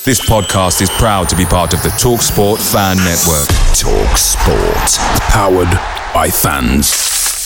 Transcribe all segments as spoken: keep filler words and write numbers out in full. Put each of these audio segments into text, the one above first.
This podcast is proud to be part of the TalkSport Fan Network. TalkSport. Powered by fans.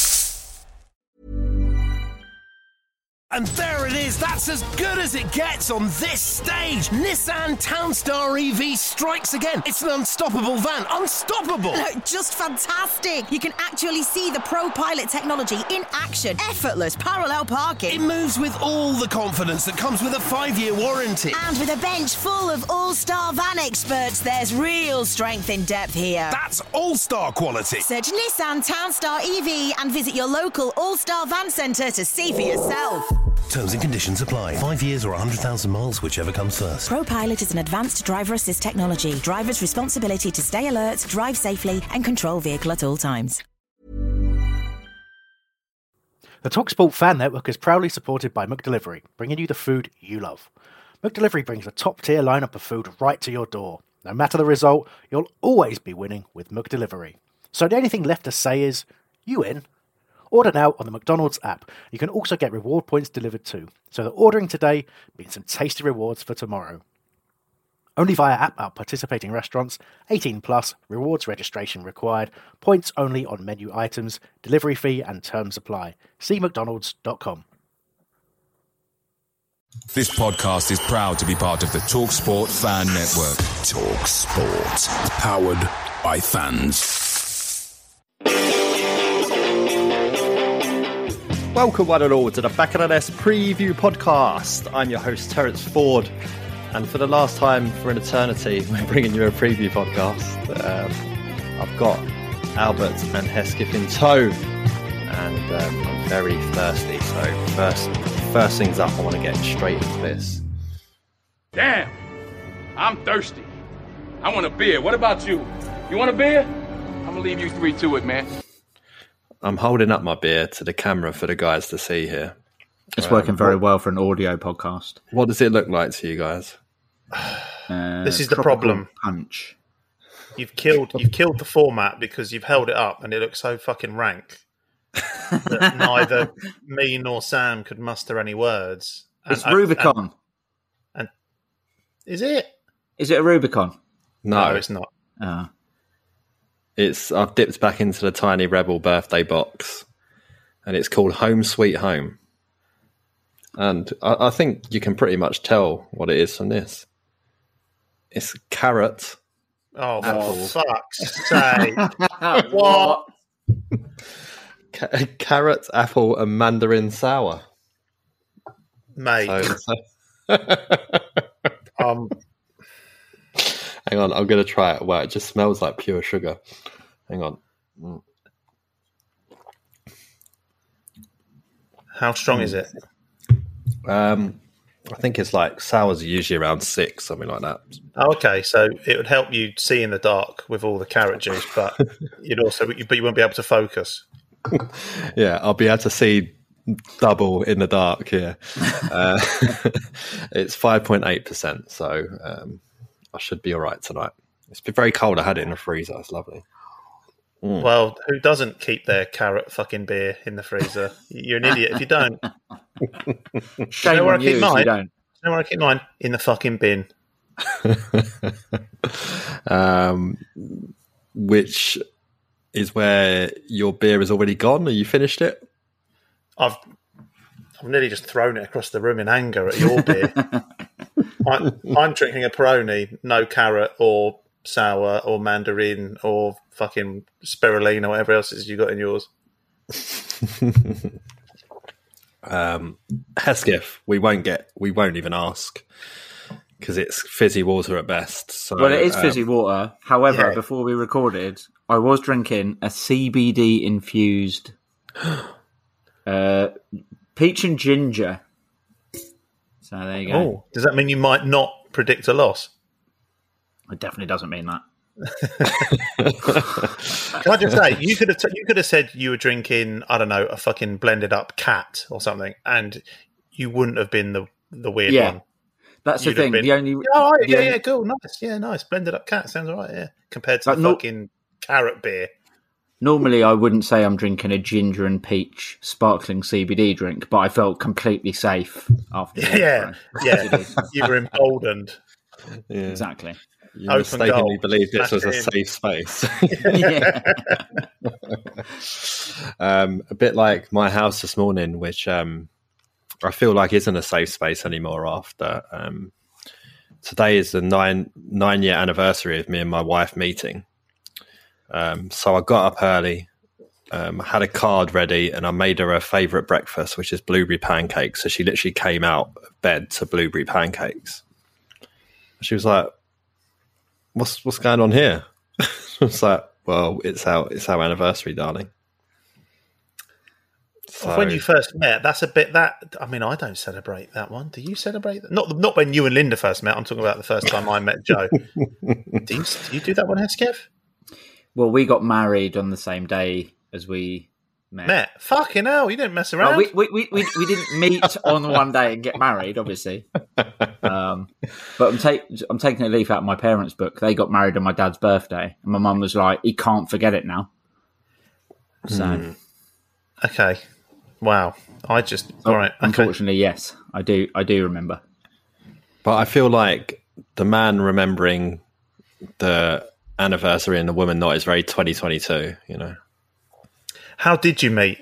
And there it is, that's as good as it gets on this stage. Nissan Townstar E V strikes again. It's an unstoppable van, unstoppable. Look, just fantastic. You can actually see the ProPilot technology in action. Effortless parallel parking. It moves with all the confidence that comes with a five-year warranty. And with a bench full of all-star van experts, there's real strength in depth here. That's all-star quality. Search Nissan Townstar E V and visit your local all-star van centre to see for yourself. Terms and conditions apply. Five years or one hundred thousand miles, whichever comes first. ProPilot is an advanced driver assist technology. Driver's responsibility to stay alert, drive safely, and control vehicle at all times. The TalkSport Fan Network is proudly supported by McDelivery, bringing you the food you love. McDelivery brings a top-tier lineup of food right to your door. No matter the result, you'll always be winning with McDelivery. So the only thing left to say is, you in? Order now on the McDonald's app. You can also get reward points delivered too, so that ordering today means some tasty rewards for tomorrow. Only via app at participating restaurants, eighteen plus, rewards registration required, points only on menu items, delivery fee and terms apply. See mcdonalds dot com. This podcast is proud to be part of the TalkSport Fan Network. TalkSport. Powered by fans. Welcome one and all to the Back of the Nest Preview Podcast. I'm your host Terence Ford, and for the last time for an eternity we're bringing you a preview podcast. Um, I've got Albert and Hesketh in tow, and um, I'm very thirsty, so first, first things up I want to get straight into this. Damn, I'm thirsty. I want a beer. What about you? You want a beer? I'm going to leave you three to it, man. I'm holding up my beer to the camera for the guys to see here. It's um, working very what, well for an audio podcast. What does it look like to you guys? Uh, this is the problem. Punch. You've killed. You've killed the format because you've held it up and it looks so fucking rank that neither me nor Sam could muster any words. And, it's Rubicon. And, and is it? Is it a Rubicon? No, no it's not. Oh. It's I've dipped back into the tiny Rebel birthday box, and it's called Home Sweet Home. And I, I think you can pretty much tell what it is from this. It's carrot. Oh, apple. for fuck's sake! What? Ca- carrot, apple, and mandarin sour, mate. So, so... um. Hang on, I'm going to try it. Wow, it just smells like pure sugar. Hang on. Mm. How strong mm. is it? Um, I think it's like sours are usually around six, something like that. Oh, okay, so it would help you see in the dark with all the carrot juice, but you'd also, but you won't be able to focus. Yeah, I'll be able to see double in the dark here. uh, it's five point eight percent, so... Um, I should be all right tonight. It's been very cold. I had it in the freezer. It's lovely. Mm. Well, who doesn't keep their carrot fucking beer in the freezer? You're an idiot if you don't. Shame you know on you if mine? you don't. You know where I keep mine? In the fucking bin. um, which is where your beer is already gone? Have you finished it? I've I've nearly just thrown it across the room in anger at your beer. I, I'm drinking a Peroni, no carrot or sour or mandarin or fucking spirulina or whatever else is you got in yours. um, Hesketh, we won't get, we won't even ask because it's fizzy water at best. So, well, it is fizzy um, water. However, yeah. before we recorded, I was drinking a C B D infused uh, peach and ginger. So there you go. Oh, does that mean you might not predict a loss? It definitely doesn't mean that. Can I just say, you could have t- you could have said you were drinking, I don't know, a fucking blended up cat or something, and you wouldn't have been the the weird yeah. one. That's You'd the thing. Been, the only yeah, all right, the yeah, only, yeah, cool, nice, yeah, nice. Blended up cat sounds all right, yeah. Compared to But the no- fucking carrot beer. Normally, I wouldn't say I'm drinking a ginger and peach sparkling C B D drink, but I felt completely safe after. Yeah, yeah. You were emboldened. Yeah. Exactly. You Open mistakenly goal. believed this was a Smash it safe space. Yeah. um, a bit like my house this morning, which um, I feel like isn't a safe space anymore after. Um, today is the nine nine year anniversary of me and my wife meeting. Um, so I got up early, um, had a card ready, and I made her her favourite breakfast, which is blueberry pancakes. So she literally came out of bed to blueberry pancakes. She was like, "What's what's going on here?" I was like, "Well, it's our it's our anniversary, darling." So, When you first met, that's a bit that. I mean, I don't celebrate that one. Do you celebrate that? Not not when you and Linda first met. I'm talking about the first time I met Joe. do, you, do you do that one, Hesketh? Well, we got married on the same day as we met. Met? Fucking hell, you didn't mess around. Oh, we, we, we, we, we didn't meet on one day and get married, obviously. Um, but I'm, take, I'm taking a leaf out of my parents' book. They got married on my dad's birthday. And my mum was like, he can't forget it now. So, mm. Okay. Wow. I just... so all right. Okay. Unfortunately, yes. I do I do remember. But I feel like the man remembering the anniversary and the woman not is very twenty twenty-two, you know. How did you meet?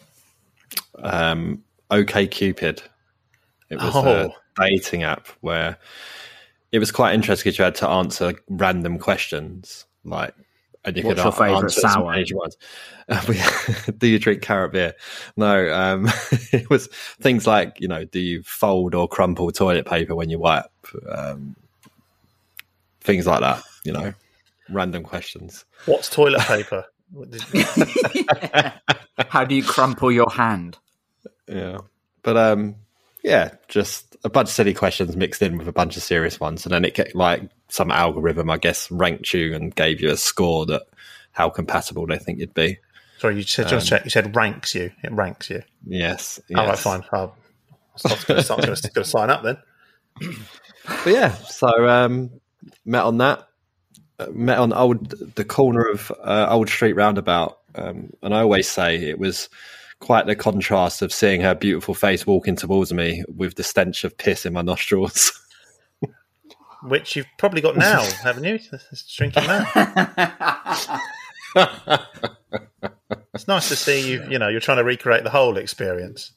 Um, OkCupid. It was Oh. a dating app where it was quite interesting because you had to answer random questions, like, and you What's could your favourite answer some sour? major ones. Do you drink carrot beer? No, um, it was things like, you know, do you fold or crumple toilet paper when you wipe? Um, things like that, you know, random questions. What's toilet paper? How do you crumple your hand? Yeah. But, um, yeah, just a bunch of silly questions mixed in with a bunch of serious ones. And then it get like some algorithm, I guess, ranked you and gave you a score that how compatible they think you'd be. Sorry, you said, just Um, check, you said ranks you. It ranks you. Yes. yes. All right, fine. I'll start to, start to, to sign up then. But yeah, so um, met on that. Uh, met on old the corner of uh, Old Street Roundabout. Um, and I always say it was quite the contrast of seeing her beautiful face walking towards me with the stench of piss in my nostrils. Which you've probably got now, haven't you? It's drinking that. It's nice to see you. You know, you're trying to recreate the whole experience.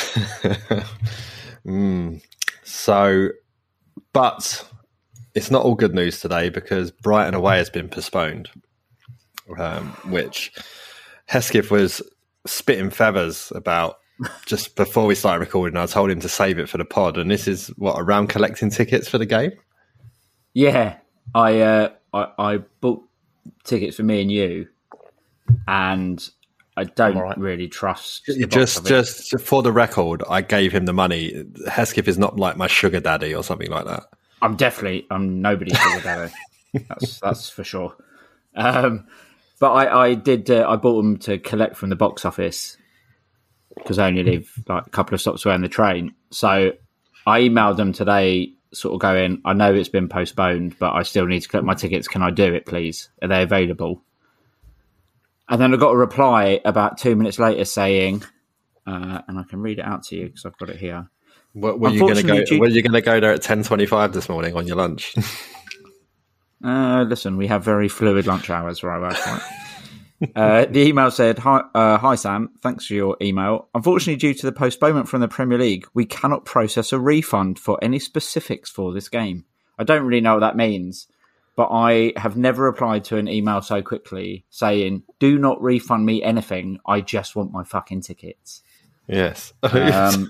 mm. So, but it's not all good news today because Brighton away has been postponed, um, which Hesketh was spitting feathers about just before we started recording. I told him to save it for the pod, and this is what, around collecting tickets for the game. Yeah, I uh, I, I bought tickets for me and you, and I don't right. really trust. the box Just, of it. just for the record, I gave him the money. Hesketh is not like my sugar daddy or something like that. I'm definitely I'm nobody's sugar daddy. That's that's for sure. Um, but I, I did. Uh, I bought them to collect from the box office because I only live like a couple of stops away on the train. So I emailed them today, sort of going, I know it's been postponed, but I still need to collect my tickets. Can I do it, please? Are they available? And then I got a reply about two minutes later saying, uh, and I can read it out to you because I've got it here. Were, were you going to go? Unfortunately, due- Were you going to go there at ten twenty-five this morning on your lunch? Uh, listen, we have very fluid lunch hours where I work. Right? uh, the email said, hi, uh, hi, Sam. Thanks for your email. Unfortunately, due to the postponement from the Premier League, we cannot process a refund for any specifics for this game. I don't really know what that means, but I have never replied to an email so quickly saying, do not refund me anything. I just want my fucking tickets. Yes. Um,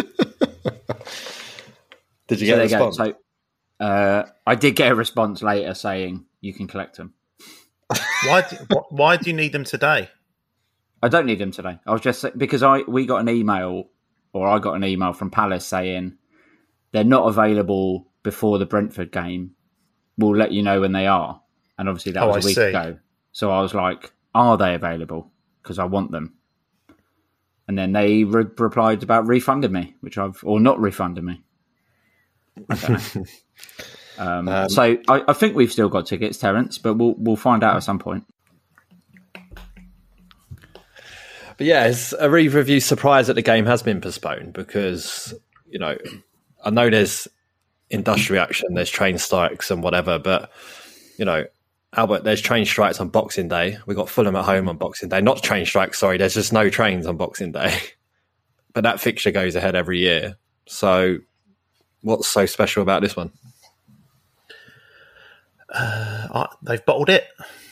Did you so get a there you go. response? So, uh, I did get a response later saying you can collect them. Why? Do, wh- why do you need them today? I don't need them today. I was just because I we got an email, or I got an email from Palace saying they're not available before the Brentford game. We'll let you know when they are. And obviously that Oh, was a I week see. ago. So I was like, are they available? Because I want them. And then they re- replied about refunding me, which I've or not refunding me. I don't know. um, Um, so I, I think we've still got tickets, Terence, but we'll we'll find out at some point. But yeah, it's a review surprise that the game has been postponed because, you know, I know there's industrial action, there's train strikes and whatever. But, you know, Albert, there's train strikes on Boxing Day. We got Fulham at home on Boxing Day. Not train strikes, sorry. There's just no trains on Boxing Day. But that fixture goes ahead every year. So what's so special about this one? Uh, they've bottled it.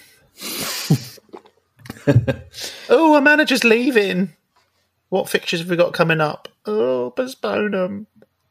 Oh, our manager's leaving. What fixtures have we got coming up? Oh, postpone them.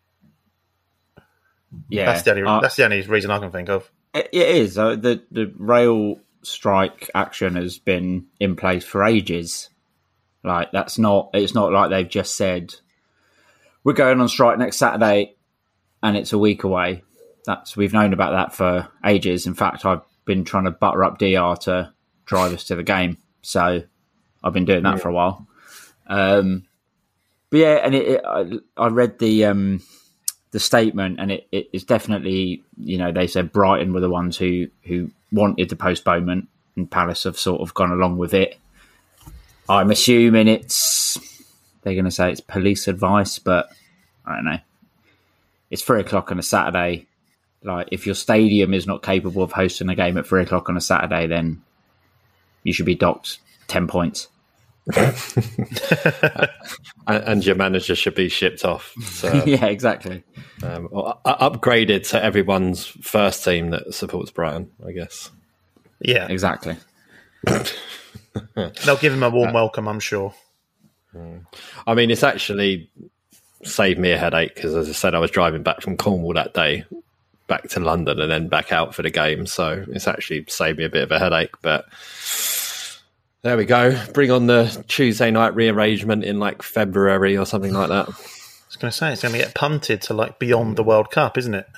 Yeah, that's the only uh, that's the only reason I can think of. It, it is. Uh, the the rail strike action has been in place for ages. Like that's not. It's not like they've just said we're going on strike next Saturday, and it's a week away. That's we've known about that for ages. In fact, I've been trying to butter up D R to drive us to the game, so I've been doing that yeah. for a while. Um, but yeah, and it, it, I, I read the um, the statement, and it, it is definitely, you know, they said Brighton were the ones who who wanted the postponement, and Palace have sort of gone along with it. I'm assuming it's they're going to say it's police advice, but I don't know. It's three o'clock on a Saturday. Like, if your stadium is not capable of hosting a game at three o'clock on a Saturday, then you should be docked ten points. And your manager should be shipped off. So, yeah, exactly. Um, or upgraded to everyone's first team that supports Brighton, I guess. Yeah, exactly. They'll give him a warm uh, welcome, I'm sure. I mean, it's actually saved me a headache because, as I said, I was driving back from Cornwall that day, back to London and then back out for the game. So it's actually saved me a bit of a headache. But there we go. Bring on the Tuesday night rearrangement in like February or something like that. I was going to say, it's going to get punted to like beyond the World Cup, isn't it?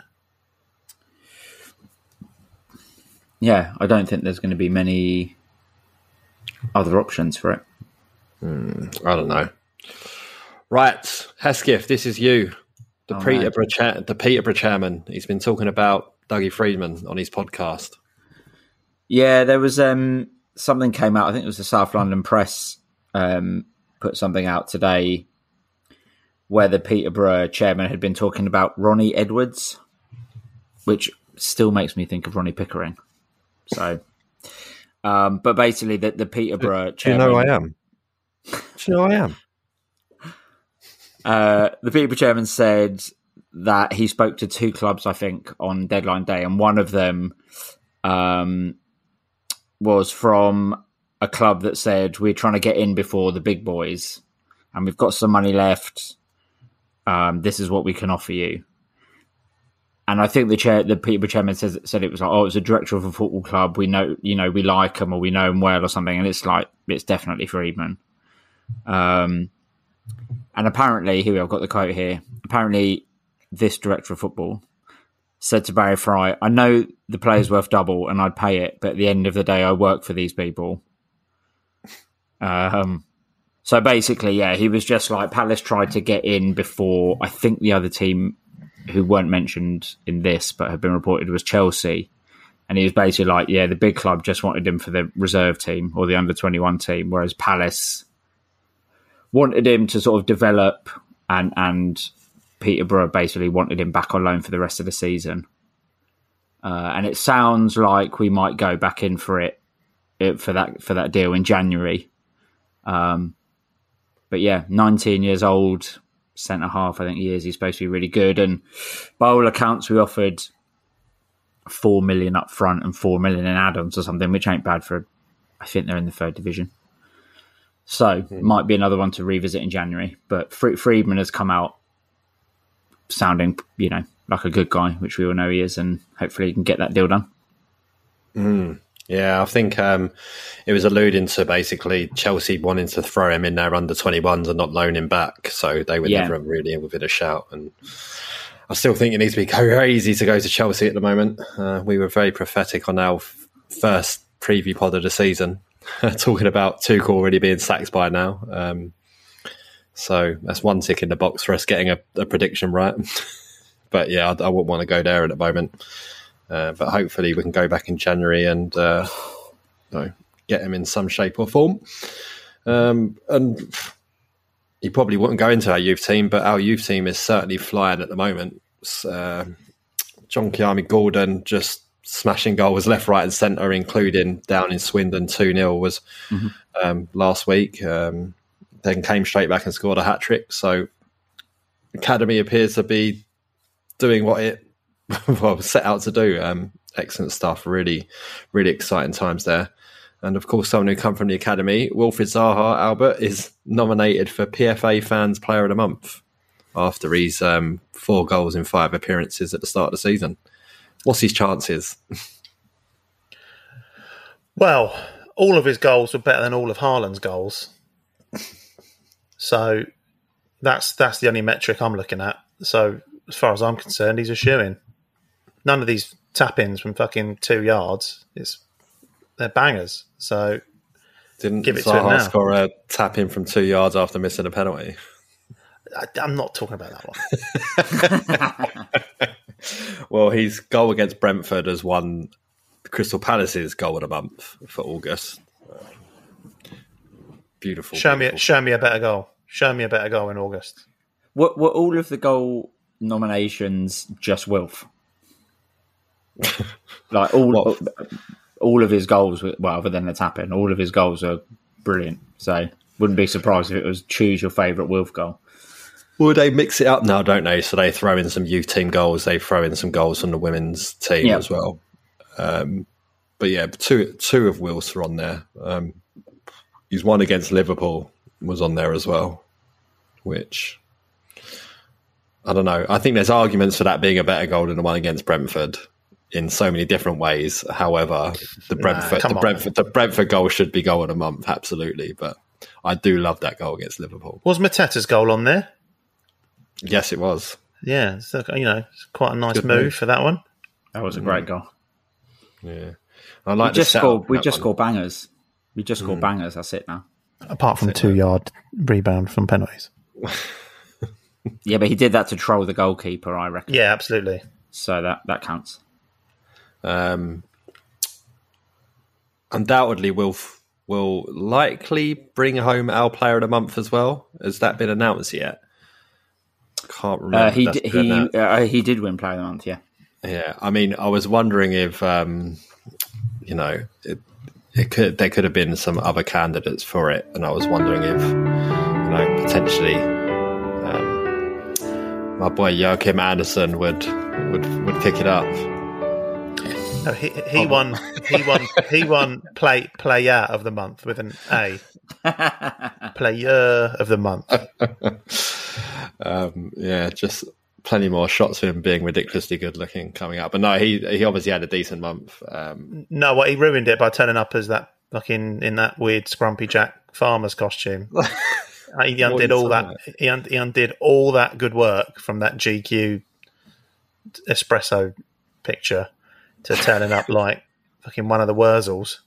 Yeah, I don't think there's going to be many other options for it. Hmm, I don't know. Right, Hesketh, this is you. The, oh, Peterborough cha- the Peterborough chairman. He's been talking about Dougie Freedman on his podcast. Yeah, there was um, something came out. I think it was the South London Press um, put something out today where the Peterborough chairman had been talking about Ronnie Edwards, which still makes me think of Ronnie Pickering. So, um, but basically, the, the Peterborough do, chairman. Do you know who I am? Do you know who I am? Uh, the Peterborough chairman said that he spoke to two clubs, I think, on deadline day, and one of them um, was from a club that said, we're trying to get in before the big boys, and we've got some money left. Um, this is what we can offer you. And I think the chair, the Peterborough chairman says, said it was like, oh, it's a director of a football club. We know, you know, we like him or we know him well or something. And it's like, it's definitely Freedman. Um, And apparently, here I've got the quote here. Apparently, this director of football said to Barry Fry, I know the player's worth double and I'd pay it, but at the end of the day, I work for these people. Um, so basically, yeah, he was just like, Palace tried to get in before, I think the other team who weren't mentioned in this, but have been reported, was Chelsea. And he was basically like, yeah, the big club just wanted him for the reserve team or the under twenty-one team, whereas Palace wanted him to sort of develop, and and Peterborough basically wanted him back on loan for the rest of the season. Uh, and it sounds like we might go back in for it, it for that for that deal in January. Um, but yeah, nineteen years old, centre half, I think he is. He's supposed to be really good. And by all accounts, we offered four million up front and four million in add-ons or something, which ain't bad for. I think they're in the third division. So, mm. might be another one to revisit in January. But Freedman has come out sounding, you know, like a good guy, which we all know he is, and hopefully he can get that deal done. Mm. Yeah, I think um, it was alluding to basically Chelsea wanting to throw him in their under twenty-ones and not loan him back. So they were yeah. never really within a shout. And I still think it needs to be crazy to go to Chelsea at the moment. Uh, we were very prophetic on our f- first preview pod of the season. Talking about Tuchel already being sacked by now. Um, so that's one tick in the box for us getting a, a prediction right. But yeah, I, I wouldn't want to go there at the moment. Uh, but hopefully we can go back in January and uh, you know, get him in some shape or form. Um, and he probably wouldn't go into our youth team, but our youth team is certainly flying at the moment. Uh, John Kiami Gordon just smashing goals left, right and centre, including down in Swindon two nil was mm-hmm. um, last week. Um, then came straight back and scored a hat-trick. So Academy appears to be doing what it well, set out to do. Um, excellent stuff. Really, really exciting times there. And of course, someone who come from the Academy, Wilfried Zaha, Albert, is nominated for P F A Fans Player of the Month after his um, four goals in five appearances at the start of the season. What's his chances? Well, all of his goals were better than all of Haaland's goals. So that's that's the only metric I'm looking at. So as far as I'm concerned, he's a shoo-in. None of these tap-ins from fucking two yards, it's, they're bangers. So Didn't give it to him Zaha now. score a tap-in from two yards after missing a penalty? I, I'm not talking about that one. Well, his goal against Brentford has won Crystal Palace's goal of the month for August. Beautiful. Show beautiful. me, show me a better goal. Show me a better goal in August. Were, were all of the goal nominations just Wilf? Like all, What? all of his goals, were- well, other than the tap-in, all of his goals are brilliant. So wouldn't be surprised if it was choose your favourite Wilf goal. Well, they mix it up now, don't they? So they throw in some youth team goals. They throw in some goals from the women's team Yeah. as well. Um, but yeah, two two of Will's are on there. Um, his one against Liverpool was on there as well, which I don't know. I think there's arguments for that being a better goal than the one against Brentford in so many different ways. However, the Brentford come the on. Brentford the Brentford goal should be goal of the month, absolutely. But I do love that goal against Liverpool. Was Mateta's goal on there? Yes, it was. Yeah, so, you know, it's quite a nice Good move, move. for that one. That was a great goal. Yeah, I like We the just setup scored. in We that just one. scored bangers. We just scored bangers. That's it now. Apart from two yard rebound from penalties. Yeah, but he did that to troll the goalkeeper, I reckon. Yeah, absolutely. So that that counts. Um, undoubtedly, will will likely bring home our player of the month as well. Has that been announced yet? Can't remember. Uh, he if that's d- been he announced. uh, he did win Player of the Month. Yeah. Yeah, I mean, I was wondering if um, you know it, it could there could have been some other candidates for it, and I was wondering if you know potentially um, my boy Joachim Anderson would would would pick it up. No, he he won he won he won play player of the month with an A. Player of the month. Um, yeah, just plenty more shots of him being ridiculously good looking coming up. But no, he he obviously had a decent month. Um, No, what he ruined it by turning up as that fucking in that weird Scrumpy Jack farmer's costume. He undid all that. He, un- he undid all that good work from that G Q espresso picture to turning up like fucking one of the Wurzels.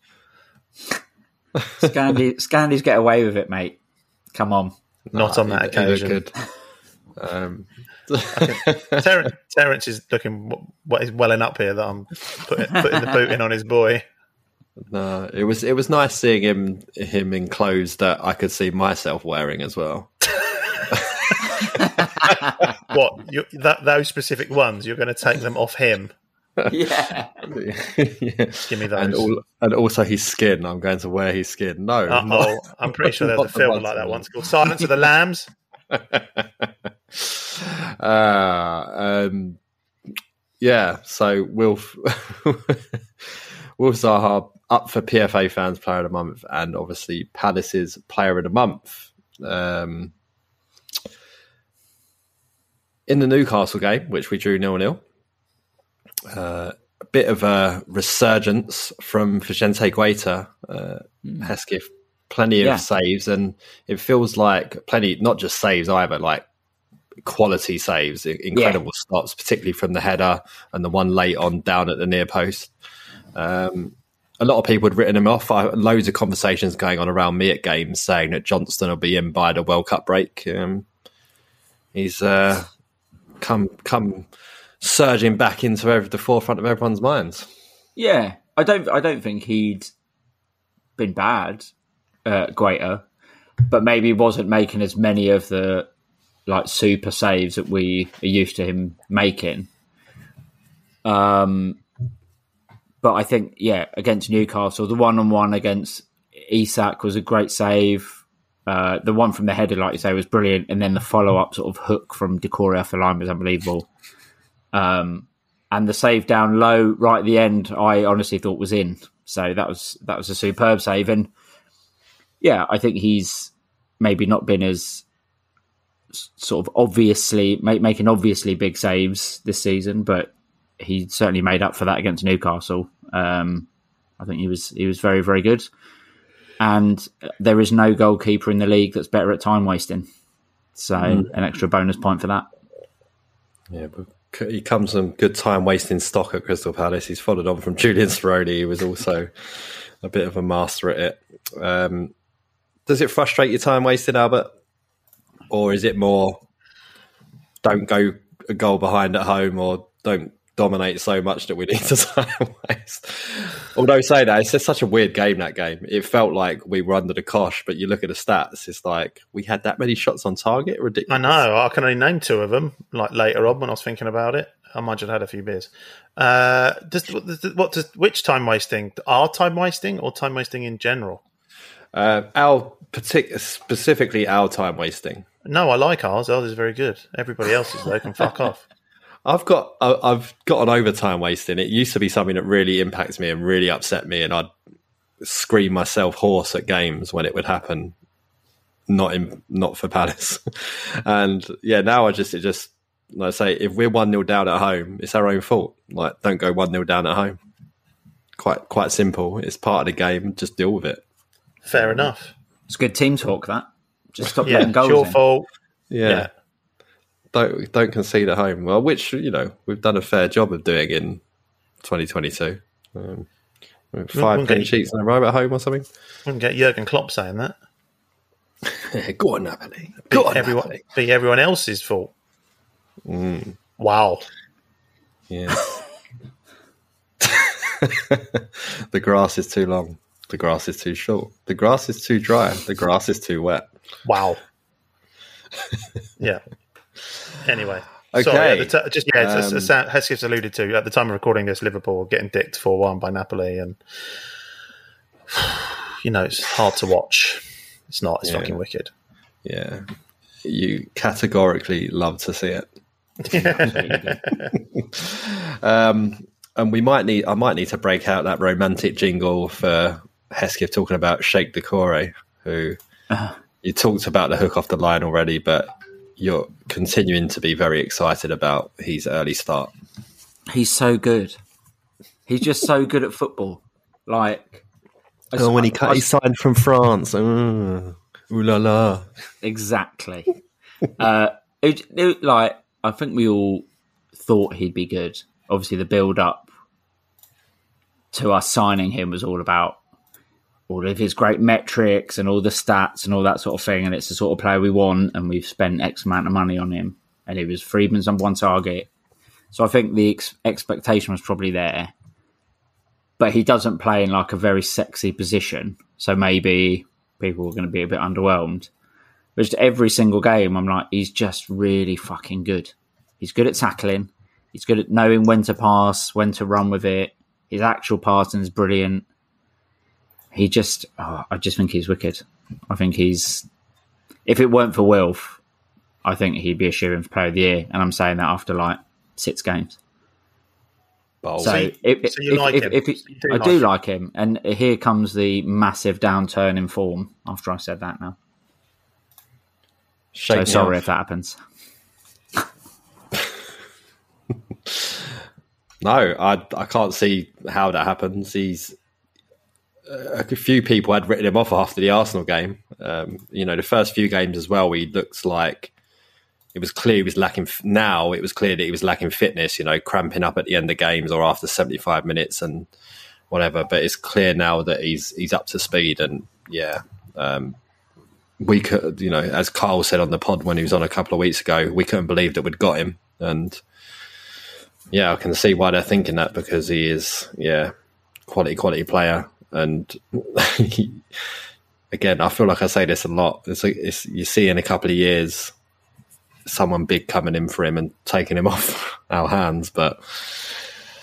Scandi, Scandis get away with it, mate. Come on. Not on that he- he looked occasion. good. Um, Terence, Terence is looking what is welling up here that I'm putting, putting the boot in on his boy. no, it was it was nice seeing him him in clothes that I could see myself wearing as well. What you, that those specific ones? You're going to take them off him? Yeah. Yeah. Give me those. And, all, and also his skin. I'm going to wear his skin. No, Uh not- oh, I'm pretty sure there's a not the film ones like that I once called Silence of the Lambs. uh, um, yeah, so Wilf Wilf Zaha up for P F A Fans Player of the Month and obviously Palace's Player of the Month. Um, in the Newcastle game, which we drew nil nil, uh, a bit of a resurgence from Vicente Guaita. Uh, Hesketh, plenty of Yeah. saves, and it feels like plenty, not just saves either, like quality saves, i- incredible stops, particularly from the header and the one late on down at the near post. Um, a lot of people had written him off. I, loads of conversations going on around me at games saying that Johnston will be in by the World Cup break. Um, he's uh, come come surging back into every, the forefront of everyone's minds. Yeah. I don't I don't think he'd been bad, uh, Guaita, but maybe wasn't making as many of the like super saves that we are used to him making. Um, but I think, yeah, against Newcastle, the one-on-one against Isak was a great save. Uh, the one from the header, like you say, was brilliant. And then the follow-up sort of hook from Decore off the line was unbelievable. Um, and the save down low right at the end, I honestly thought was in. So that was that was a superb save. And yeah, I think he's maybe not been as sort of obviously make, making obviously big saves this season, but he certainly made up for that against Newcastle. Um, I think he was he was very, very good. And there is no goalkeeper in the league that's better at time wasting. So mm. an extra bonus point for that. Yeah, but he comes from good time wasting stock at Crystal Palace. He's followed on from Julian Speroni, who was also a bit of a master at it. Um, does it frustrate your time wasting, Albert? Or is it more don't go a goal behind at home, or don't dominate so much that we need to time waste? Although saying that, it's just such a weird game, that game. It felt like we were under the cosh, but you look at the stats, it's like we had that many shots on target. Ridiculous. I know. I can only name two of them. Like later on, when I was thinking about it, I might have had a few beers. Uh, does, what does which time wasting? Our time wasting or time wasting in general? Uh, our partic- specifically our time wasting. No, I like ours. Ours is very good. Everybody else's though can fuck off. I've got I've got an overtime wasting. It used to be something that really impacts me and really upset me, and I'd scream myself hoarse at games when it would happen. Not in not for Palace, and yeah, now I just it just like I say, if we're one nil down at home, it's our own fault. Like, don't go one nil down at home. Quite quite simple. It's part of the game. Just deal with it. Fair enough. It's good team talk. That just stop yeah, letting goals. It's your in. fault. Yeah. yeah. Don't don't concede at home. Well, which, you know, we've done a fair job of doing in twenty twenty-two. Um, five clean sheets in a row at home or something. Wouldn't get Jurgen Klopp saying that. Go on, Napoli. Go on, everyone, Napoli. Be everyone else's fault. Mm. Wow. Yeah. The grass is too long. The grass is too short. The grass is too dry. The grass is too wet. Wow. Yeah. Anyway, okay. Sorry, t- just yeah, um, as Hesketh's alluded to, at the time of recording this, Liverpool getting dicked four one by Napoli, and you know it's hard to watch. It's not. It's yeah. fucking wicked. Yeah, you categorically love to see it. um, and we might need. I might need to break out that romantic jingle for Hesketh talking about Sheikh Decore, who uh-huh. you talked about the hook off the line already, but you're continuing to be very excited about his early start. He's so good. He's just so good at football. Like, oh, I, when he cut, he signed from France. Oh, ooh la la. Exactly. uh, it, it, like, I think we all thought he'd be good. Obviously, the build up to us signing him was all about all of his great metrics and all the stats and all that sort of thing. And it's the sort of player we want. And we've spent X amount of money on him. And he was Friedman's number one target. So I think the ex- expectation was probably there. But he doesn't play in like a very sexy position. So maybe people are going to be a bit underwhelmed. But just every single game, I'm like, he's just really fucking good. He's good at tackling. He's good at knowing when to pass, when to run with it. His actual passing is brilliant. He just, oh, I just think he's wicked. I think he's, if it weren't for Wilf, I think he'd be a shoo-in for Player of the Year. And I'm saying that after like six games. Bold. So, so, if, so you if, like if, him? if it, do I like do him. like him. And here comes the massive downturn in form after I said that now. Shake so sorry off. if that happens. No, I I can't see how that happens. He's a few people had written him off after the Arsenal game. Um, you know, the first few games as well, he looks like it was clear he was lacking. Now it was clear that he was lacking fitness. You know, cramping up at the end of games or after seventy-five minutes and whatever. But it's clear now that he's he's up to speed. And yeah, um, we could, you know, as Carl said on the pod when he was on a couple of weeks ago, we couldn't believe that we'd got him. And yeah, I can see why they're thinking that, because he is, yeah, quality, quality player. And he, again, I feel like I say this a lot. It's, it's you see in a couple of years someone big coming in for him and taking him off our hands. But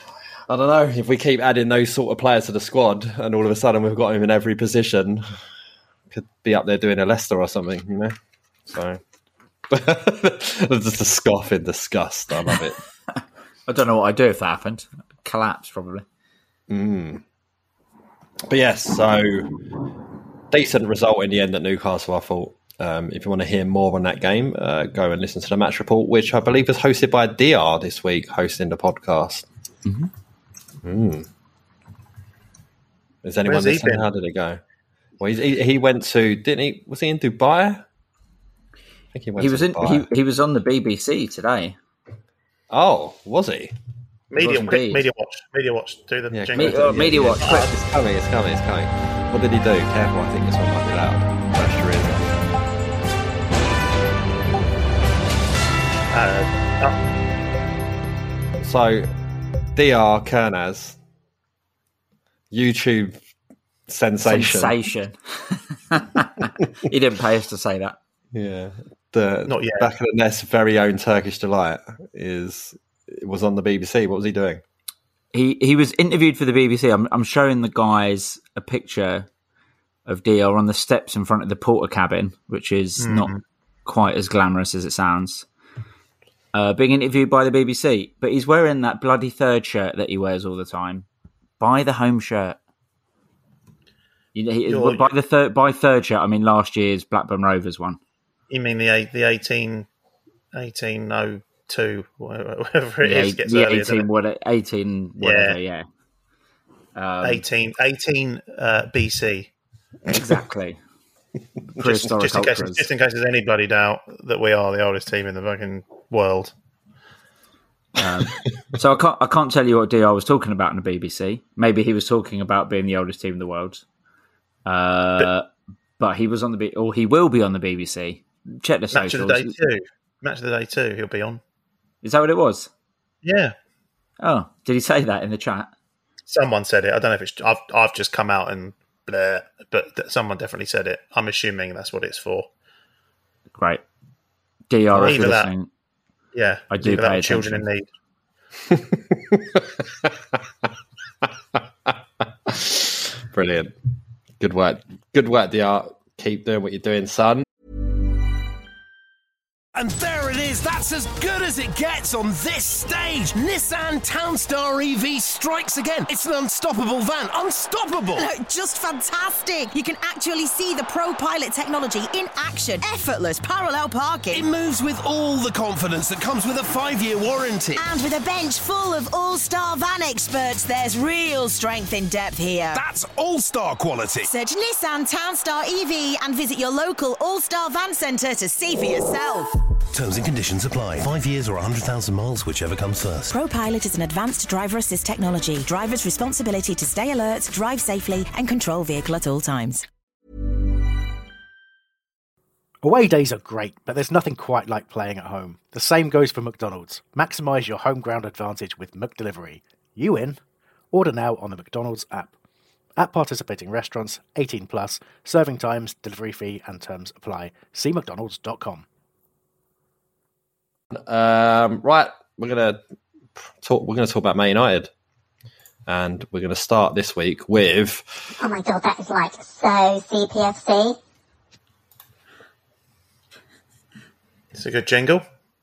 I don't know if we keep adding those sort of players to the squad, and all of a sudden we've got him in every position. Could be up there doing a Leicester or something, you know. So just a scoff in disgust. I love it. I don't know what I'd do if that happened. Collapse, probably. Mm. But yes, so decent result in the end at Newcastle, I thought. Um, if you want to hear more on that game, uh, go and listen to the match report, which I believe was hosted by D R this week, hosting the podcast. Mm-hmm. Mm. Is anyone Where's he listening? been? How did it go? Well, he, he went to, didn't he? Was he in Dubai? I think he went He to was in. Dubai. He, he was on the B B C today. Oh, was he? Media, was quick, indeed. media watch. Media watch. Do the Yeah, jingle. Me- uh, media watch. Oh, it's coming, it's coming, it's coming. What did he do? Careful, I think this one might be loud. That's true. Uh, So, D R Kernaz, YouTube sensation. Sensation. He didn't pay us to say that. Yeah. The Not yet. Back of the Nest's very own Turkish delight is was on the B B C. What was he doing? He he was interviewed for the B B C. I'm I'm showing the guys a picture of D R on the steps in front of the porter cabin, which is Mm. not quite as glamorous as it sounds. Uh, being interviewed by the B B C, but he's wearing that bloody third shirt that he wears all the time. Buy the home shirt. You, he, You're- by the third by third shirt, I mean last year's Blackburn Rovers one. you mean the eight- the eighteen eighteen oh two whatever it The, is eight- gets the earlier, doesn't eighteen, it? what, eighteen whatever, yeah. Um, eighteen, eighteen uh, B C. exactly. Just, Prehistoric just, in case, ultras. just in case there's any bloody doubt that we are the oldest team in the fucking world. Um, so I can't I can't tell you what D R was talking about in the B B C. Maybe he was talking about being the oldest team in the world. Uh, but, but he was on the B- or he will be on the B B C. Check the Match socials. of the day two. Match of the day two. He'll be on. Is that what it was? Yeah. Oh, did he say that in the chat? Someone said it. I don't know if it's. I've I've just come out and bleh, but th- someone definitely said it. I'm assuming that's what it's for. Great. D R, Well, if you're either that- listening, Yeah, I do either that pay or children in need. Brilliant. Good work. Good work, D R. Keep doing what you're doing, son. And there it is, that's as good as it gets on this stage. Nissan Townstar E V strikes again. It's an unstoppable van, unstoppable. Just fantastic! You can actually see the Pro Pilot technology in action. Effortless parallel It parking. moves with all the confidence that comes with a five-year warranty. And with a bench full of all-star van experts, there's real strength in depth here. That's all-star quality. Search Nissan Townstar E V and visit your local all-star van centre to see for yourself. Terms and conditions apply. Five years or one hundred thousand miles, whichever comes first. Pro Pilot is an advanced driver assist technology. Driver's responsibility to stay alert, drive safely, and control vehicle at all times. Away days are great, but there's nothing quite like playing at home. The same goes for McDonald's. Maximise your home ground advantage with McDelivery. You in? Order now on the McDonald's app. At participating restaurants, eighteen plus, serving times, delivery fee and terms apply. See mcdonalds dot com. Um, right, we're gonna talk. We're gonna talk about Man United, and we're gonna start this week with. Oh my god, that is like so C P F C. It's a good jingle.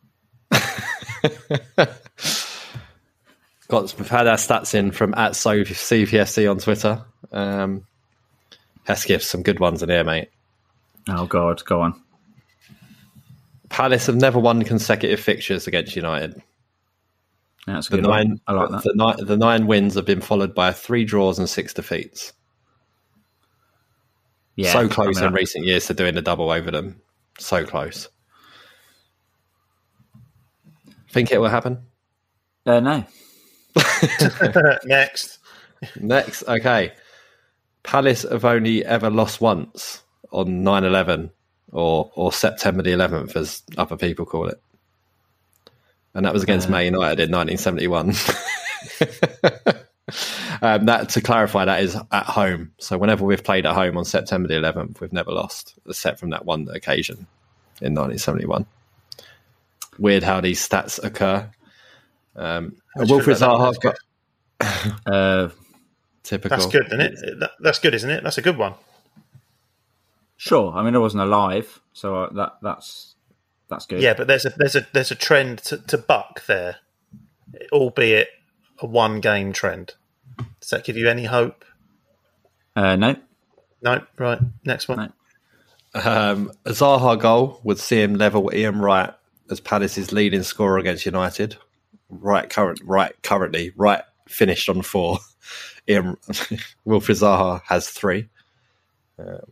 Got we've had our stats in from at so C P F C on Twitter. Um, let's give some good ones in here, mate. Oh God, go on. Palace have never won consecutive fixtures against United. That's a The good one. nine, I like that. the, nine, the nine wins have been followed by three draws and six defeats. Yeah, so close I mean, in recent years to doing the double over them. So close. Think it will happen? Uh, no. Next. Next, okay. Palace have only ever lost once on nine eleven or or September the eleventh, as other people call it. And that was against Uh, Man United in nineteen seventy-one. um, that to clarify, that is at home. So whenever we've played at home on September the eleventh, we've never lost, except from that one occasion in nineteen seventy-one. Weird how these stats occur. Um, How'd you Wilfred feel about Zaha that? got Uh, Typical. That's good, isn't it? That, that's good, isn't it? That's a good one. sure. I mean, I wasn't alive, so that that's that's good. Yeah, but there's a there's a there's a trend to, to buck there, albeit a one game trend. Does that give you any hope? Uh, no. No. Right. Next one. No. Um, a Zaha goal would see him level Ian Wright as Palace's leading scorer against United. Right, current, right, currently, right, finished on four. Ian Wilfried Zaha has three. Um,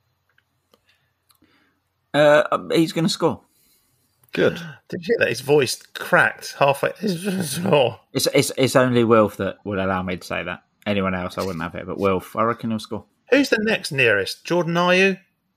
Uh, he's going to score. good. Did you hear that? His voice cracked halfway. Oh. It's it's it's only Wilf that would allow me to say that. Anyone else, I wouldn't have it. But Wilf, I reckon he'll score. Who's the next nearest? Jordan Ayew?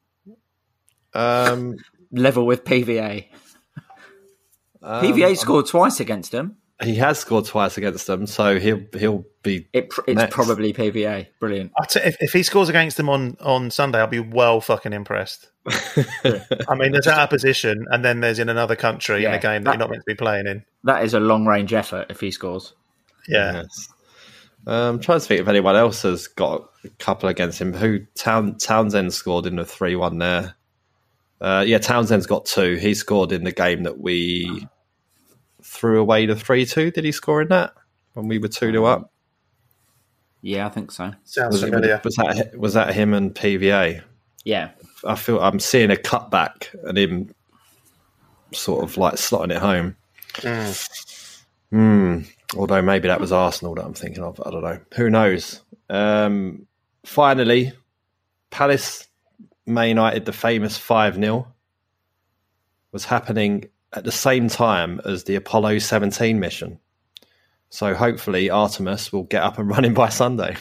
Um, Level with P V A. um, P V A scored twice against him. He has scored twice against them, so he'll he'll be. It, it's next. probably P V A. Brilliant. I'll t- if, if he scores against them on, on Sunday, I'll be well fucking impressed. I mean, there's out of position, and then there's in another country Yeah, in a game that, that- you're not meant to be playing in. That is a long range effort if he scores. Yeah. Yes. Um, trying to think if anyone else has got a couple against him. Who Town, Townsend scored in the three one there. Uh, yeah, Townsend's got two. He scored in the game that we threw away the three two. Did he score in that when we were two nil up? Yeah, I think so. Sounds Was, it, familiar. was that was that him and P V A? Yeah. I feel I'm seeing a cutback and him sort of like slotting it home. Mm. Hmm. Although maybe that was Arsenal that I'm thinking of. I don't know. Who knows? Um, finally, Palace Man United, the famous five nil, was happening at the same time as the Apollo seventeen mission. So hopefully Artemis will get up and running by Sunday.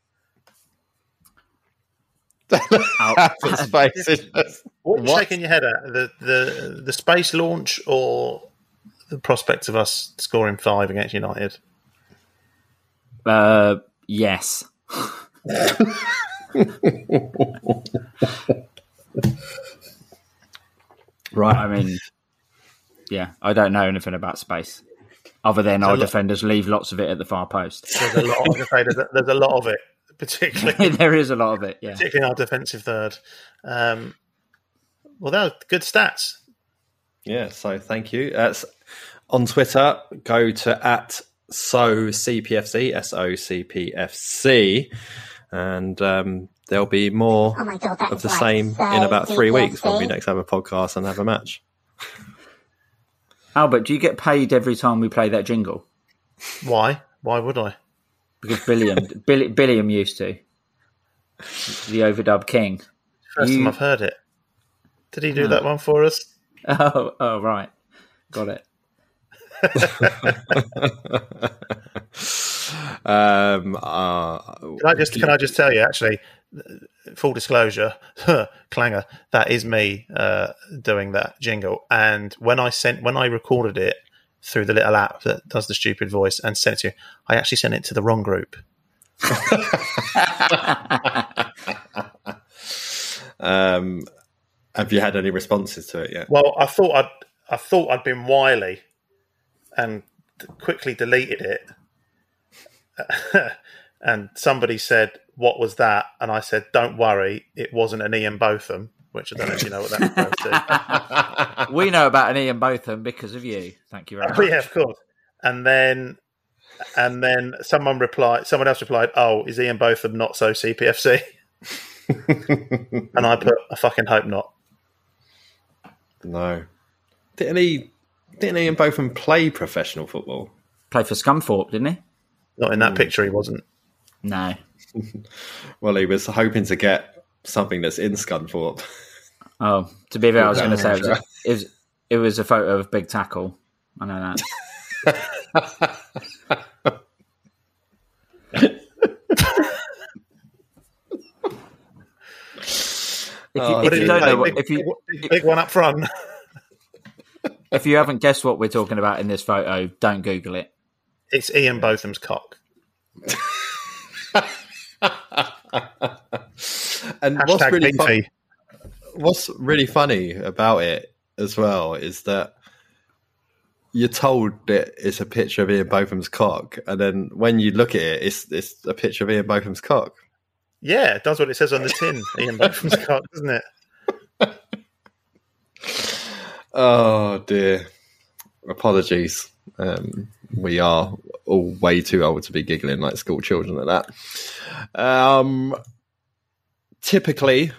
His face is just- What are you What? shaking your head at? The, the the space launch or the prospect of us scoring five against United? Uh, yes. Right. I mean, yeah, I don't know anything about space other than our lo- defenders leave lots of it at the far post. There's a lot. I was gonna say, there's, a, there's a lot of it, particularly There is a lot of it, yeah. particularly in our defensive third. Um, well, that was good stats. Yeah, so thank you. Uh, on Twitter, go to at so C P F C, S O C P F C, and um, there'll be more Oh my God, that of is the like same so in about three weeks when we C P F C. next have a podcast and have a match. Albert, do you get paid every time we play that jingle? Why? Why would I? Because Billiam, Bill, Billiam used to. The overdub king. First You- time I've heard it. Did he do that one for us? Oh, oh, right. Got it. um, uh, Can I just can I just tell you actually, full disclosure, clanger, that is me uh, doing that jingle. And when I sent when I recorded it through the little app that does the stupid voice and sent it to you, I actually sent it to the wrong group. um, have you had any responses to it yet? Well, I thought I'd I thought I'd been wily and quickly deleted it. And somebody said, "What was that?" And I said, "Don't worry, it wasn't an Ian Botham," which I don't know if you know what that refers to. We know about an Ian Botham because of you. Thank you very Oh, much. yeah, of course. And then, and then someone replied. Someone else replied, "Oh, is Ian Botham not so C P F C?" And I put, "I fucking hope not." No. Didn't he? Didn't Ian Botham play professional football? Played for Scunthorpe, didn't he? Not in that picture. He wasn't. No. Well, he was hoping to get something that's in Scunthorpe. Oh, to be fair, I was going to say it was, a, it was it was a photo of Big Tackle. I know that. If you, Oh, if But you it- don't know, big, what, if you big, big one up front. if you haven't guessed what we're talking about in this photo, don't Google it. It's Ian Botham's cock. And what's Hashtag really, fun- beefy. what's really funny about it as well is that you're told that it's a picture of Ian Botham's cock, and then when you look at it, it's it's a picture of Ian Botham's cock. Yeah, it does what it says on the tin, Ian Botham's cock, doesn't it? Oh dear. Apologies. Um, we are all way too old to be giggling like school children at that. Um, typically,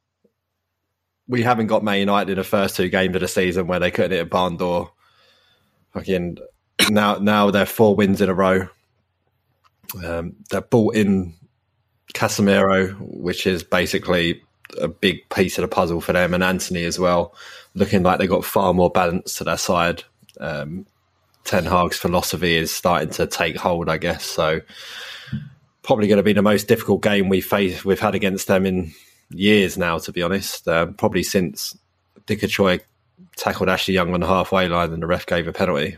we haven't got Man United in the first two games of the season where they couldn't hit a barn door. Fucking now, now they're four wins in a row. Um, they're bought in Casemiro, which is basically a big piece of the puzzle for them, and Anthony as well, looking like they got far more balance to their side. Um, Ten Hag's philosophy is starting to take hold, I guess. So probably going to be the most difficult game we face we've had against them in years now, to be honest. Um, probably since Dikachoy tackled Ashley Young on the halfway line and the ref gave a penalty.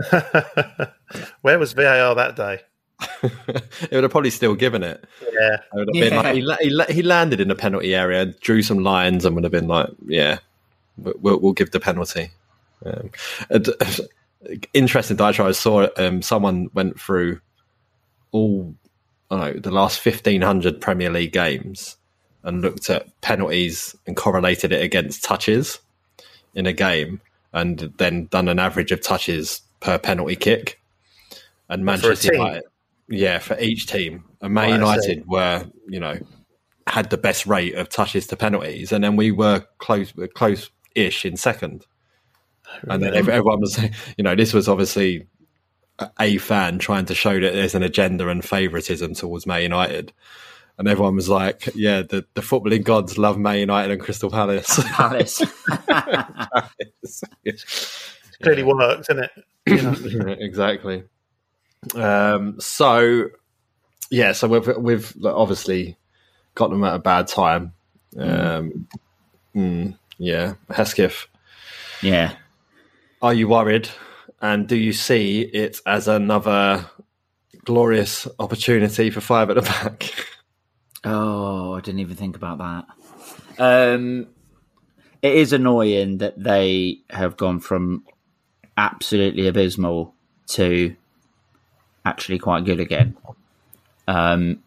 Where was V A R that day? It would have probably still given it. Yeah, it would have yeah. been like, he, he, he landed in the penalty area, drew some lines, and would have been like, "Yeah, we'll, we'll give the penalty." Um, and, interesting diatribe. I saw um, someone went through all I don't know the last fifteen hundred Premier League games and looked at penalties and correlated it against touches in a game, and then done an average of touches per penalty kick. And Manchester United, yeah, for each team, and Man United were, you know, had the best rate of touches to penalties, and then we were close, close-ish in second. And then everyone was, you know, this was obviously a fan trying to show that there's an agenda and favouritism towards Man United. And everyone was like, yeah, the, the footballing gods love Man United and Crystal Palace. Palace. Palace. Clearly works, isn't it? You know? Exactly. Um, so, yeah, so we've, we've obviously got them at a bad time. Um, mm. Mm, yeah, Hesketh. Yeah. Are you worried? And do you see it as another glorious opportunity for five at the back? Oh, I didn't even think about that. Um, it is annoying that they have gone from absolutely abysmal to actually quite good again. Um,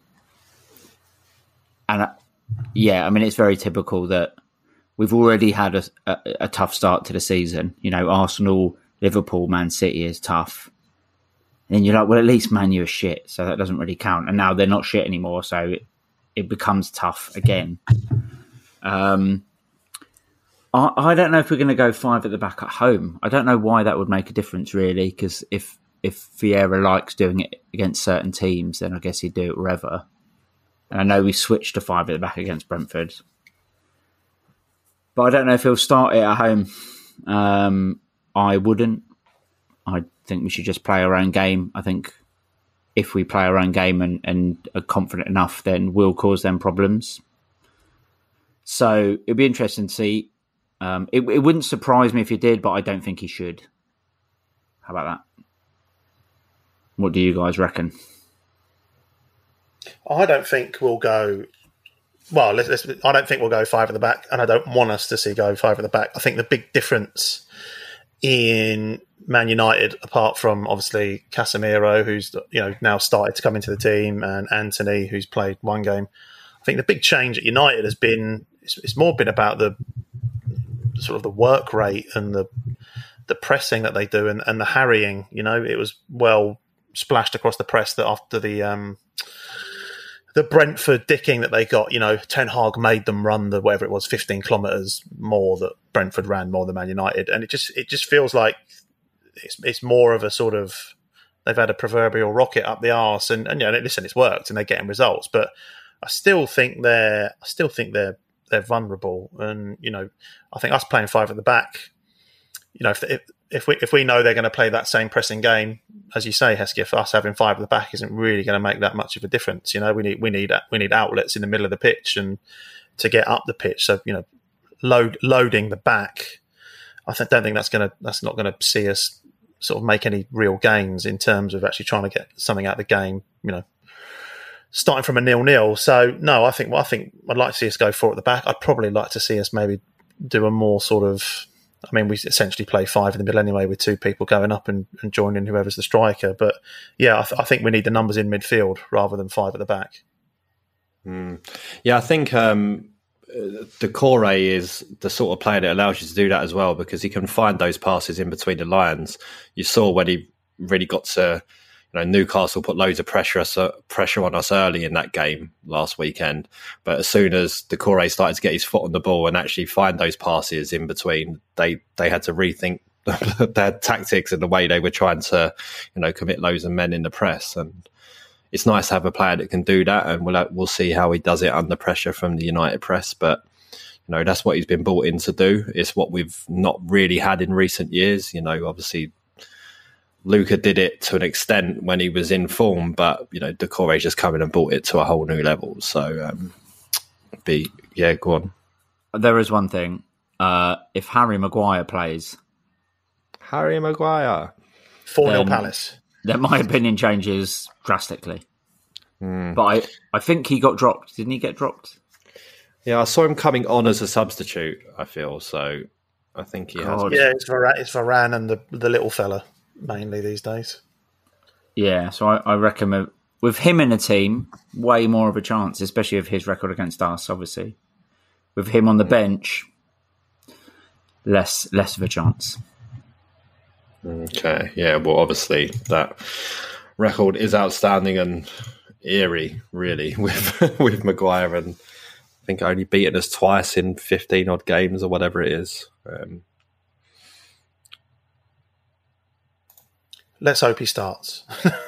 and uh, yeah, I mean, it's very typical that we've already had a, a, a tough start to the season. You know, Arsenal, Liverpool, Man City is tough. And you're like, well, at least Man U are shit, so that doesn't really count. And now they're not shit anymore, so it, it becomes tough again. Um, I, I don't know if we're going to go five at the back at home. I don't know why that would make a difference, really, because if, if Vieira likes doing it against certain teams, then I guess he'd do it wherever. And I know we switched to five at the back against Brentford. But I don't know if he'll start it at home. Um, I wouldn't. I think we should just play our own game. I think if we play our own game and, and are confident enough, then we'll cause them problems. So it'd be interesting to see. Um, it, it wouldn't surprise me if he did, but I don't think he should. How about that? What do you guys reckon? I don't think we'll go... Well, let's, let's, I don't think we'll go five at the back, and I don't want us to see go five at the back. I think the big difference in Man United, apart from obviously Casemiro, who's you know now started to come into the team, and Anthony, who's played one game, I think the big change at United has been it's, it's more been about the sort of the work rate and the the pressing that they do and, and the harrying. You know, it was well splashed across the press that after the. Um, The Brentford dicking that they got, you know, Ten Hag made them run the whatever it was, fifteen kilometres more that Brentford ran more than Man United, and it just it just feels like it's it's more of a sort of they've had a proverbial rocket up the arse, and and you know, listen, it's worked and they're getting results, but I still think they're I still think they're they're vulnerable, and you know, I think us playing five at the back, you know, if if, if we if we know they're going to play that same pressing game, as you say, Hesketh, us having five at the back isn't really going to make that much of a difference. You know, we need we need we need outlets in the middle of the pitch and to get up the pitch. So you know, load loading the back, I th- don't think that's going to that's not going to see us sort of make any real gains in terms of actually trying to get something out of the game. You know, starting from a nil-nil. So no, I think well, I think I'd like to see us go four at the back. I'd probably like to see us maybe do a more sort of I mean, we essentially play five in the middle anyway, with two people going up and, and joining whoever's the striker. But yeah, I, th- I think we need the numbers in midfield rather than five at the back. Mm. Yeah, I think um, Doucouré is the sort of player that allows you to do that as well, because he can find those passes in between the lines. You saw when he really got to, you know, Newcastle put loads of pressure us, uh, pressure on us early in that game last weekend. But as soon as Doucouré started to get his foot on the ball and actually find those passes in between, they, they had to rethink their tactics and the way they were trying to, you know, commit loads of men in the press. And it's nice to have a player that can do that, and we'll we'll see how he does it under pressure from the United press. But you know, that's what he's been brought in to do. It's what we've not really had in recent years. You know, obviously Luca did it to an extent when he was in form, but you know, Doucouré just come in and brought it to a whole new level. So, um, be yeah, go on. There is one thing: uh, if Harry Maguire plays, Harry Maguire, four nil Palace. Then my opinion changes drastically. Mm. But I, I think he got dropped. Didn't he get dropped? Yeah, I saw him coming on as a substitute, I feel. So I think he God. has. Yeah, it's Varane, it's Varane and the, the little fella, mainly these days. Yeah, so I, I reckon with him in the team, way more of a chance, especially with his record against us, obviously. With him on the bench, less less of a chance. Okay, yeah, well, obviously that record is outstanding and eerie, really, with with Maguire, and I think only beaten us twice in fifteen odd games or whatever it is. Um, Let's hope he starts.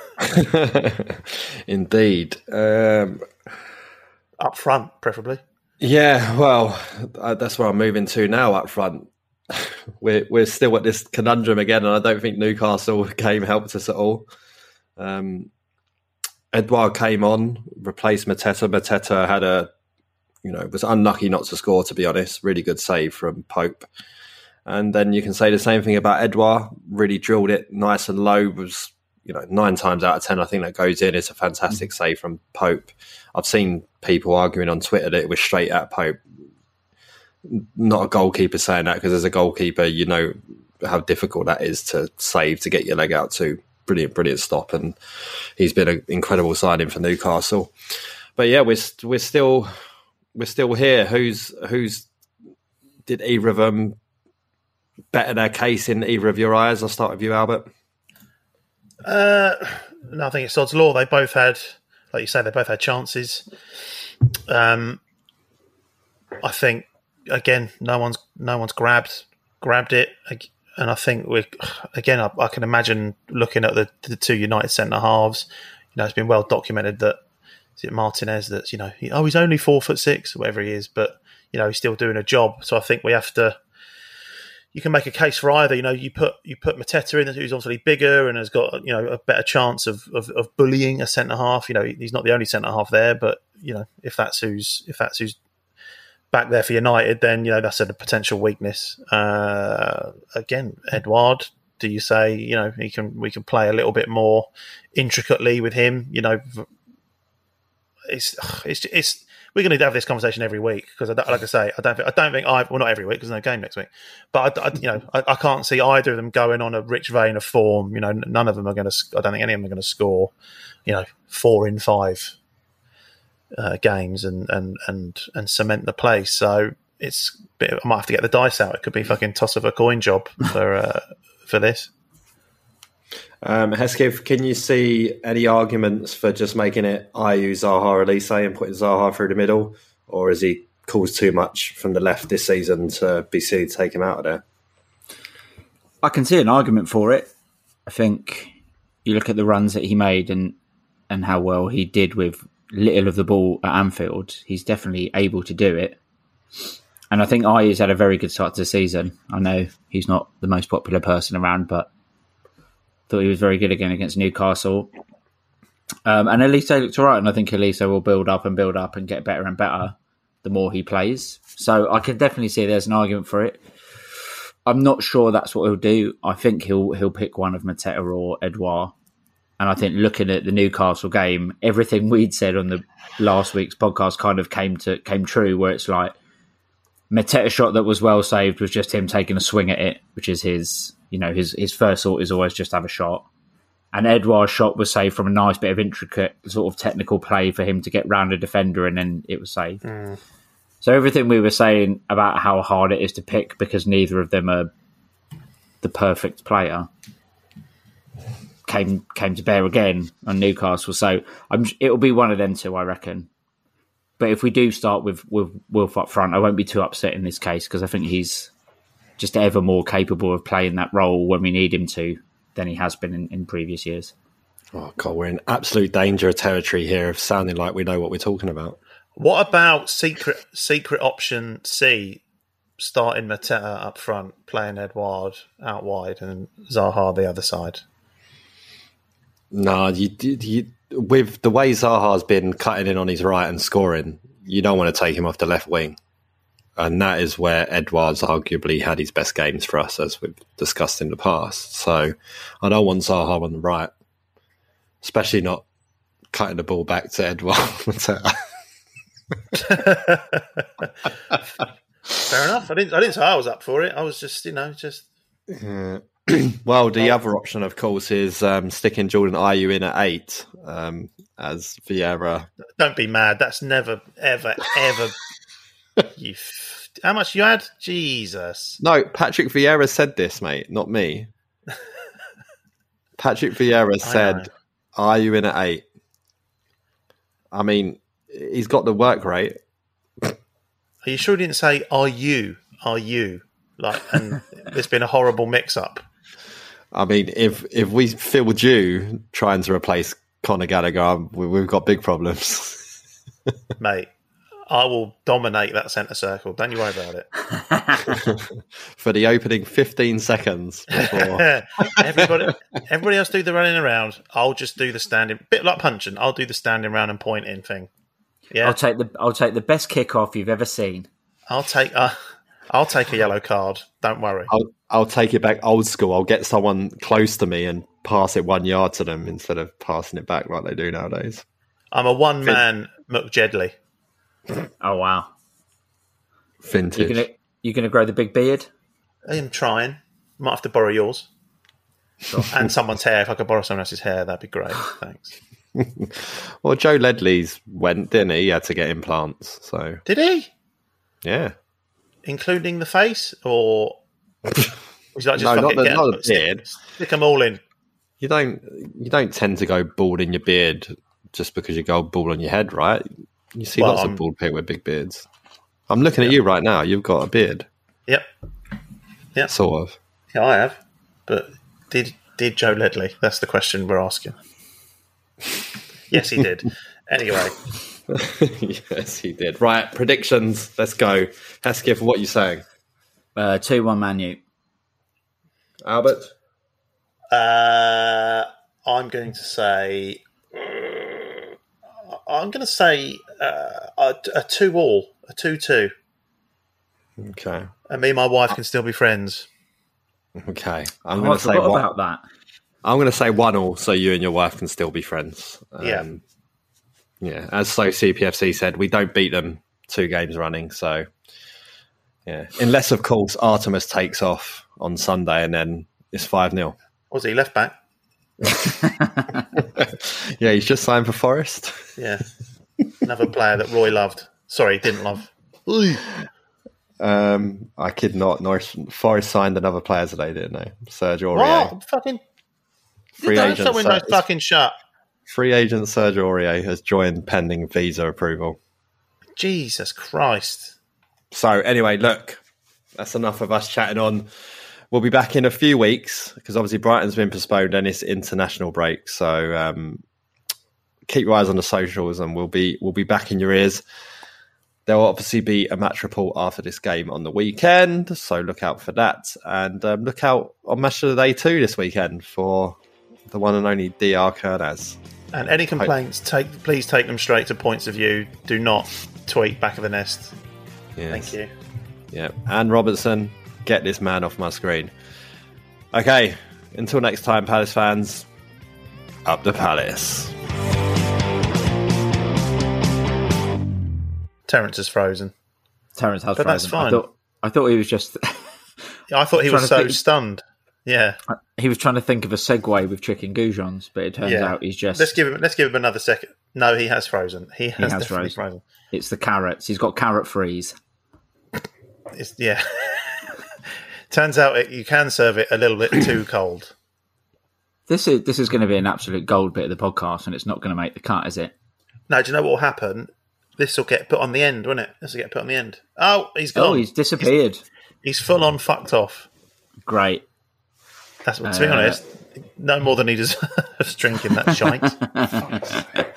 Indeed, um, up front, preferably. Yeah, well, that's where I'm moving to now. Up front. We're we're still at this conundrum again, and I don't think Newcastle game helped us at all. Um, Edouard came on, replaced Mateta. Mateta had a, you know, was unlucky not to score, to be honest. Really good save from Pope. And then you can say the same thing about Edouard. Really drilled it nice and low. Was, you know, nine times out of ten, I think that goes in. It's a fantastic mm-hmm. save from Pope. I've seen people arguing on Twitter that it was straight at Pope. Not a goalkeeper saying that, because as a goalkeeper, you know how difficult that is to save, to get your leg out to. Brilliant, brilliant stop, and he's been an incredible signing for Newcastle. But yeah, we're we're still we're still here. Who's who's did either of them better their case in either of your eyes? I'll start with you, Albert. Uh, no, I think it's odds law. They both had, like you say, they both had chances. Um, I think. Again, no one's no one's grabbed grabbed it, and I think we again. I, I can imagine looking at the, the two United centre halves. You know, it's been well documented that is it Martinez that's you know he, oh he's only four foot six or whatever he is, but you know he's still doing a job. So I think we have to. You can make a case for either. You know, you put you put Mateta in, who's obviously bigger and has got you know a better chance of of, of bullying a centre half. You know, he's not the only centre half there, but you know if that's who's if that's who's back there for United, then you know that's a potential weakness. Uh, again, Edouard, do you say you know he can we can play a little bit more intricately with him? You know, it's it's it's we're going to have this conversation every week because, like I say, I don't think I don't think I well not every week because there's no game next week, but I, I, you know I, I can't see either of them going on a rich vein of form. You know, none of them are going to. I don't think any of them are going to score. You know, four in five. Uh, games and, and and and cement the place. So it's a bit, I might have to get the dice out. It could be fucking toss of a coin job for uh, for this. Um, Hesketh, can you see any arguments for just making it Ayew, Zaha, Elise and putting Zaha through the middle, or has he caused too much from the left this season to be silly to take him out of there? I can see an argument for it. I think you look at the runs that he made and and how well he did with little of the ball at Anfield. He's definitely able to do it. And I think Ayew's had a very good start to the season. I know he's not the most popular person around, but thought he was very good again against Newcastle. Um, and Elise looked all right, and I think Elise will build up and build up and get better and better the more he plays. So I can definitely see there's an argument for it. I'm not sure that's what he'll do. I think he'll he'll pick one of Mateta or Edouard. And I think looking at the Newcastle game, everything we'd said on the last week's podcast kind of came to came true, where it's like Mateta shot that was well saved was just him taking a swing at it, which is his, you know, his, his first thought is always just have a shot. And Edouard's shot was saved from a nice bit of intricate sort of technical play for him to get round a defender, and then it was saved. Mm. So everything we were saying about how hard it is to pick because neither of them are the perfect player came came to bear again on Newcastle. So I'm, it'll be one of them two, I reckon. But if we do start with, with Wilf up front, I won't be too upset in this case because I think he's just ever more capable of playing that role when we need him to than he has been in, in previous years. Oh, God, we're in absolute danger of territory here of sounding like we know what we're talking about. What about secret secret option C, starting Mateta up front, playing Edouard out wide and Zaha the other side? No, you, you with the way Zaha's been cutting in on his right and scoring, you don't want to take him off the left wing. And that is where Edouard's arguably had his best games for us, as we've discussed in the past. So I don't want Zaha on the right, especially not cutting the ball back to Edouard. Fair enough. I didn't. I didn't say I was up for it. I was just, you know, just. Uh, well, the oh. other option, of course, is um, sticking Jordan Ayew in at eight um, as Vieira. Don't be mad. That's never, ever, ever. you. F- How much you had? Jesus. No, Patrick Vieira said this, mate, not me. Patrick Vieira said, "Are you in at eight?" I mean, he's got the work rate. Are you sure he didn't say, "Are you? Are you?" Like, and there's been a horrible mix-up. I mean, if if we filled you trying to replace Conor Gallagher, we, we've got big problems, mate. I will dominate that centre circle. Don't you worry about it. For the opening fifteen seconds before everybody, everybody else do the running around. I'll just do the standing, bit like punching. I'll do the standing around and pointing thing. Yeah, I'll take the I'll take the best kickoff you've ever seen. I'll take uh, I'll take a yellow card. Don't worry. I'll I'll take it back old school. I'll get someone close to me and pass it one yard to them instead of passing it back like they do nowadays. I'm a one man McJedley. Oh wow! Vintage. You gonna you gonna grow the big beard? I am trying. Might have to borrow yours. Sure. And someone's hair. If I could borrow someone else's hair, that'd be great. Thanks. Well, Joe Ledley's went, didn't he? He had to get implants. So did he? Yeah. Including the face, or was that just no, not the, get, not the beard. Stick, stick them all in. You don't. You don't tend to go bald in your beard just because you go bald on your head, right? You see well, lots I'm, of bald people with big beards. I'm looking yeah. at you right now. You've got a beard. Yep. Yep. Sort of. Yeah, I have. But did did Joe Ledley? That's the question we're asking. Yes, he did. Anyway. Yes, he did. Right, predictions. Let's go. Hesketh, what are you saying? Uh, two one Man U. Albert? Uh, I'm going to say... I'm going to say uh, a, a two all, a two two. Okay. And me and my wife can still be friends. Okay. I'm oh, going I to say one, about that. I'm going to say one all, so you and your wife can still be friends. Um, yeah. Yeah. As so C P F C said, we don't beat them two games running. So yeah, unless of course Artemis takes off on Sunday and then it's five nil. Was he left back? Yeah, he's just signed for Forest. Yeah, another player that Roy loved. Sorry, didn't love. um, I kid not. Norris Forest signed another player today, didn't they? Serge Aurier. What? Fucking free agent. That window's fucking shut. Free agent Serge Aurier has joined pending visa approval. Jesus Christ! So anyway, look, that's enough of us chatting on. We'll be back in a few weeks because obviously Brighton's been postponed and it's international break. So um, keep your eyes on the socials and we'll be we'll be back in your ears. There will obviously be a match report after this game on the weekend, so look out for that. And um, look out on Match of the Day two this weekend for the one and only D R Kernaz. And any complaints, take please take them straight to Points of View. Do not tweet Back of the Nest. Yes. Thank you. Yeah, Anne Robertson. Get this man off my screen. Okay, until next time, Palace fans, up the Palace. Terence is frozen. Terence has but frozen. that's fine. I thought, I thought he was just. I thought he was so think... stunned. Yeah, he was trying to think of a segue with chicken goujons, but it turns yeah. out he's just. Let's give him. Let's give him another second. No, he has frozen. He has, he has definitely frozen. frozen. It's the carrots. He's got carrot freeze. It's, yeah. Turns out it, you can serve it a little bit too cold. This is this is going to be an absolute gold bit of the podcast, and it's not going to make the cut, is it? No, do you know what will happen? This will get put on the end, won't it? This will get put on the end. Oh, he's gone. Oh, he's disappeared. He's, he's full on fucked off. Great. That's what, to be uh, honest, no more than he deserves drinking that shite. uh,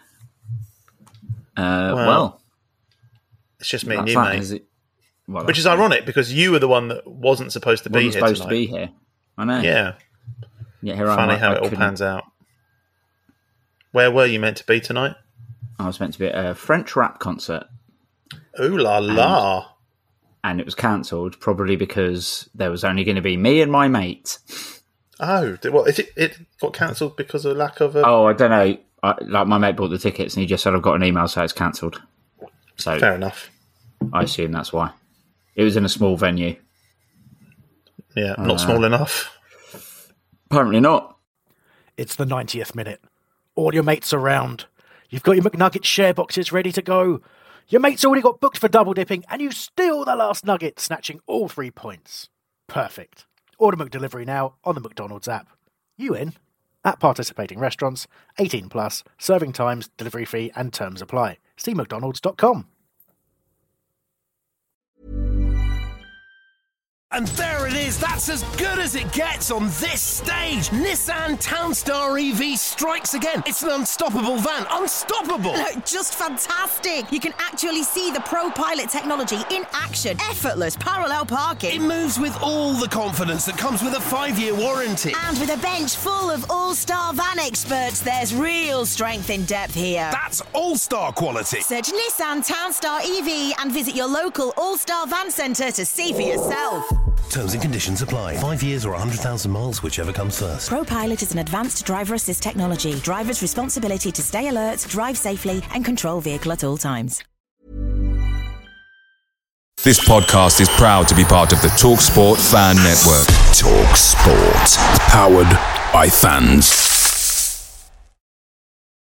well, well, it's just me and you, that, mate. Is it? Well, Which is ironic because you were the one that wasn't supposed to be wasn't here supposed tonight. to be here. I know. Yeah. Yeah. Here Funny I'm, how I, it all couldn't... pans out. Where were you meant to be tonight? I was meant to be at a French rap concert. Ooh la la! And, and it was cancelled, probably because there was only going to be me and my mate. Oh, what is it? It got cancelled because of lack of a. Oh, I don't know. I, like my mate bought the tickets, and he just said I've got an email saying it's cancelled. So fair enough. I assume that's why. It was in a small venue. Yeah, not uh, small enough. Apparently not. It's the ninetieth minute. All your mates around. You've got your McNugget share boxes ready to go. Your mate's already got booked for double dipping, and you steal the last nugget, snatching all three points. Perfect. Order McDelivery now on the McDonald's app. You in? At participating restaurants, eighteen plus, serving times, delivery fee, and terms apply. See mcdonalds dot com. And there it is, that's as good as it gets on this stage. Nissan Townstar E V strikes again. It's an unstoppable van, unstoppable. Look, just fantastic. You can actually see the Pro Pilot technology in action. Effortless parallel parking. It moves with all the confidence that comes with a five-year warranty. And with a bench full of all-star van experts, there's real strength in depth here. That's all-star quality. Search Nissan Townstar E V and visit your local all-star van centre to see for yourself. Terms and conditions apply. Five years or one hundred thousand miles, whichever comes first. ProPilot is an advanced driver assist technology. Driver's responsibility to stay alert, drive safely, and control vehicle at all times. This podcast is proud to be part of the TalkSport Fan Network. TalkSport. Powered by fans.